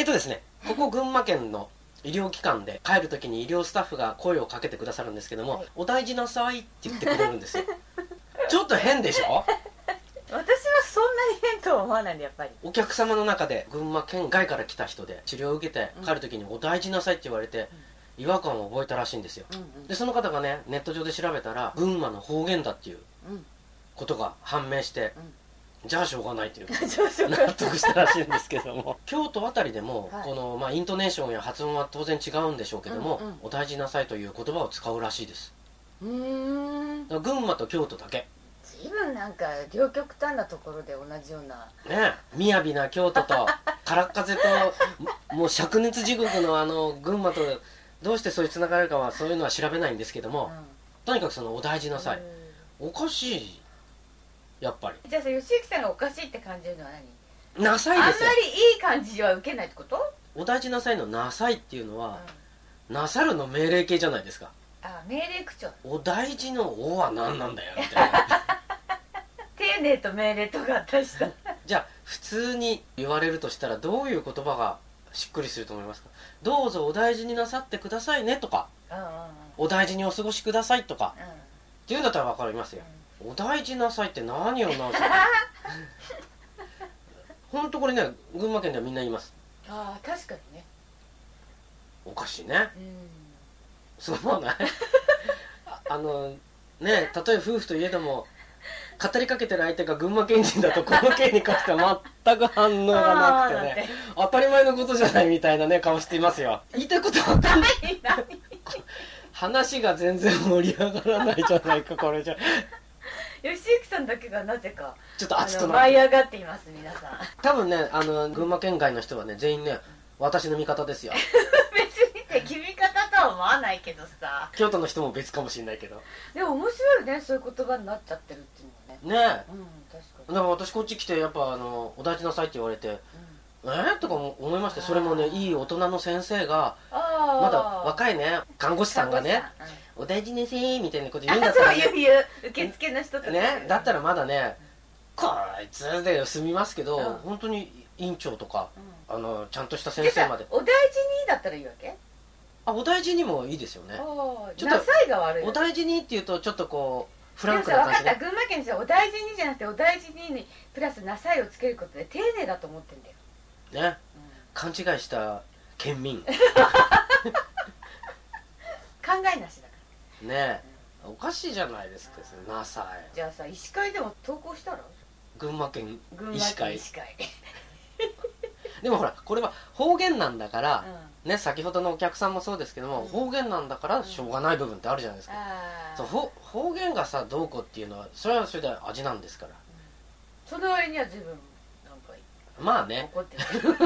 ですね、ここ群馬県の医療機関で帰るときに医療スタッフが声をかけてくださるんですけども、はい、お大事なさいって言ってくれるんですよちょっと変でしょ私はそんなに変とは思わないんで、やっぱりお客様の中で群馬県外から来た人で治療を受けて帰るときにお大事なさいって言われて、違和感を覚えたらしいんですよ、でその方がねネット上で調べたら群馬の方言だっていうことが判明して、じゃあしょうがないっていう納得したらしいんですけども京都あたりでも、はい、この、イントネーションや発音は当然違うんでしょうけども、お大事なさいという言葉を使うらしいです。だから群馬と京都だけ。 随分なんか両極端なところで同じようなねえ、雅な京都と空っ風ともう灼熱地獄の群馬とどうしてそういうつながるかはそういうのは調べないんですけども、とにかくそのお大事なさい、おかしい、やっぱり。 じゃあ吉行さんがおかしいって感じるのは何？ なさいですよ。 あんまりいい感じは受けないってこと？ お大事なさいのなさいっていうのは、なさるの命令形じゃないですか。 あ、命令口調。 お大事のおは何なんだよみたいな丁寧と命令と合体したじゃあ普通に言われるとしたらどういう言葉がしっくりすると思いますか？どうぞお大事になさってくださいねとか、お大事にお過ごしくださいとか、っていうんだったら分かりますよ。お大事なさいって何を直すか本当これね、群馬県ではみんな言います。 ああ、確かにね。 おかしいね。そう思わないね、たとえ夫婦といえども語りかけてる相手が群馬県人だとこの件に関しては全く反応がなくてね当たり前のことじゃないみたいなね顔していますよ。言いたいことは分かんない話が全然盛り上がらないじゃないかこれじゃ。 吉行さんだけがなぜかちょっと熱くなって舞い上がっています皆さん。 多分ね群馬県外の人はね全員ね私の味方ですよ別に敵味方とは思わないけどさ。 京都の人も別かもしれないけど、 でも面白いね、そういう言葉になっちゃってるっていうのはね。 ねえ、確かに。だから私こっち来てやっぱお大事なさいって言われて、とか思いました。それもねいい大人の先生がまだ若いね看護師さんがね、お大事にせーみたいなこと言うんだったら、ね、 そう言う受付の人とかね、だったらまだねこいつで済みますけど、本当に院長とか、ちゃんとした先生までお大事にだったらいいわけ？ お大事にもいいですよね。 ちょっとなさいが悪い。 お大事にっていうとちょっとこうフランクな感じ。 な感じ、 分かった、群馬県の人はお大事にじゃなくてお大事にプラスなさいをつけることで丁寧だと思ってんだよね。 勘違いした県民考えなしだからね。おかしいじゃないですかなさい。 じゃあさ、医師会でも投稿したら？ 群馬県医師会でもほらこれは方言なんだから、ね、先ほどのお客さんもそうですけども、方言なんだからしょうがない部分ってあるじゃないですか。そう方言がさどうこうっていうのはそれはそれで味なんですから、 その割には自分なんかまあね怒ってる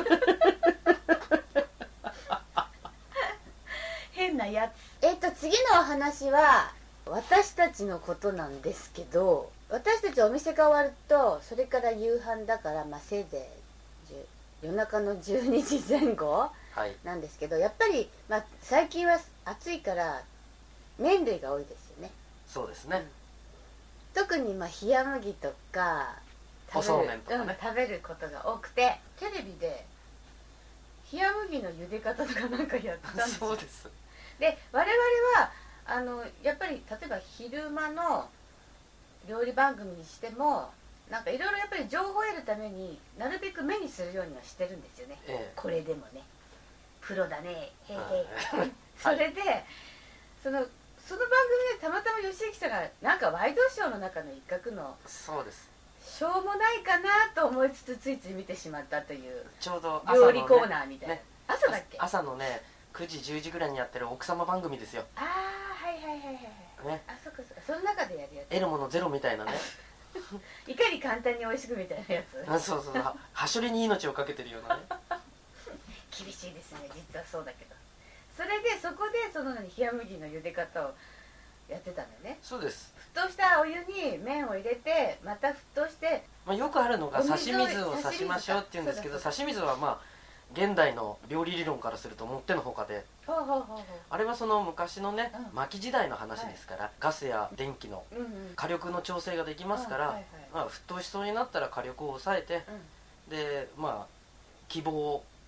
変なやつ。次のお話は私たちのことなんですけど、私たちお店が終わるとそれから夕飯だから、せいぜい夜中の12時前後なんですけど、やっぱり、最近は暑いから麺類が多いですよね。 そうですね、 特に冷麦とかそうめんとかね、 食べることが多くて、テレビで冷麦の茹で方とかなんかやってたんですよ。 そうです。 で我々はやっぱり例えば昼間の料理番組にしてもなんかいろいろやっぱり情報を得るためになるべく目にするようにはしてるんですよね、これでもねプロだね、へいへいそれでその番組でたまたま吉行さんがなんかワイドショーの中の一角の、 そうです、 しょうもないかなと思いつつついつい見てしまったという、 ちょうど料理コーナーみたいな、朝だっけ？ 朝のね9時10時ぐらいにやってる奥様番組ですよ。 ああ、はいはいはいはい、ね、そっかそっか、その中でやるやつ、 得るものゼロみたいなねいかに簡単に美味しくみたいなやつそうはしょりに命をかけてるようなね厳しいですね、実はそうだけど、それでそこでその冷麦の茹で方をやってたんだよね。 そうです。 沸騰したお湯に麺を入れてまた沸騰して、 よくあるのが差し水を差しましょうっていうんですけど、差し水は現代の料理理論からするともってのほかで、あれはその昔のね、薪時代の話ですから、ガスや電気の火力の調整ができますから、沸騰しそうになったら火力を抑えて、で希望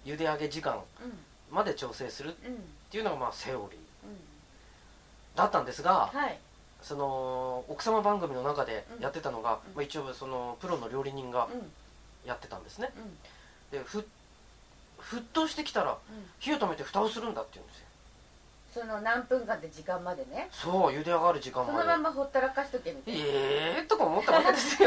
茹で上げ時間うんまで調整するっうんていうのがまあセオリーうんだったんですが、 はいその奥様番組の中でうんやってたのが、 うんまあ、一応そのプロの料理人がうんやってたんですね。 うんで沸騰してきたらうん火を止めて蓋をするんだって言うんですよ。 その何分間って時間までねそう茹で上がる時間そまでのままほったらかしとけみたいなとか思ったわけですよ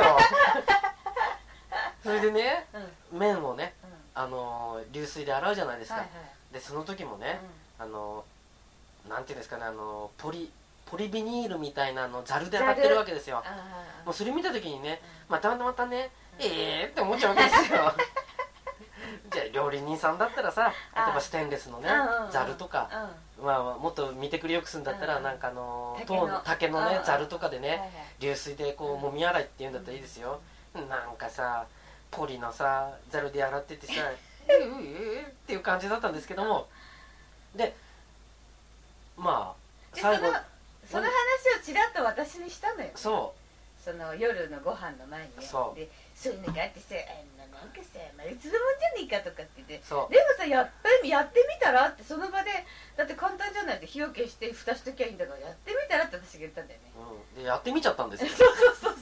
それでねうん麺をね、 うん流水で洗うじゃないですか、 はいはいでその時もね、なんていうんですかねポリビニールみたいなざるで洗ってるわけですよ。 あもうそれ見た時にね、 うまたね、 うんって思っちゃうわけですよじゃあ料理人さんだったらさ、例えばステンレスのねうんざるとか、まあ、もっと見てくれよくするんだったら、 うんなんか竹の竹のねうんざるとかでね、 はいはい流水でこう揉み洗いっていうんだったらいいですよ、なんかさポリのさざるで洗っててさっていう感じだったんですけども、でまあで最後その話をちらっと私にしたのよそその夜のご飯の前にねそうでそういうのがあってさなんかさまあいつでもんじゃねえかとかって言ってうそうでもさやってみたらってその場でだって簡単じゃないって火を消して蓋しときゃいいんだからやってみたらって私が言ったんだよねでやってみちゃったんですよそう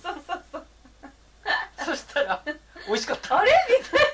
そしたら美味しかったあれみたい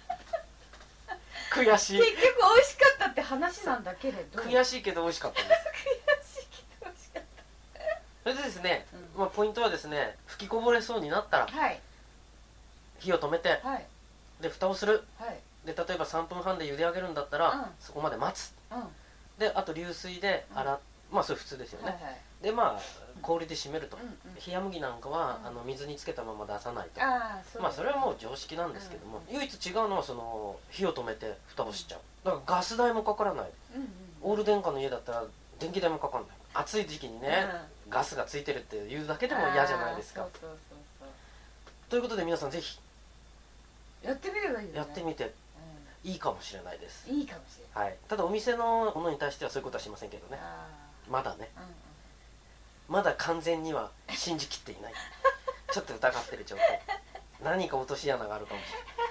悔しいな結局美味しかったって話なんだけれど悔しいけど美味しかったです悔しいけど美味しかっそれでですね、 うんまあ、ポイントはですね吹きこぼれそうになったらたはい火を止めてはいで蓋をするはいで例えば3分半で茹で上げるんだったら、 うんそこまで待つうんはであと流水で洗っ、まあそれ普通ですよね、 いはいでまあ氷で締めると、 うんうん冷麦なんかは、 うん水につけたまま出さないとああそうまあそれはもう常識なんですけども、唯一違うのはその火を止めて蓋をしちゃうだからガス代もかからないうんうんオール電化の家だったら電気代もかかんない暑い時期にね、ガスがついてるっていうだけでも嫌じゃないですかあーそうということで皆さんぜひやってみればいいよねやってみていいかもしれないです、 いいかもしれないはい、ただお店のものに対してはそういうことはしませんけどねあまだねーうんうんまだ完全には信じきっていないちょっと疑ってる状態何か落とし穴があるかもし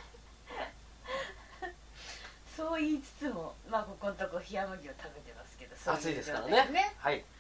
れないそう言いつつもまあここのとこ冷麦を食べてますけどそういう暑いですから状態ねはい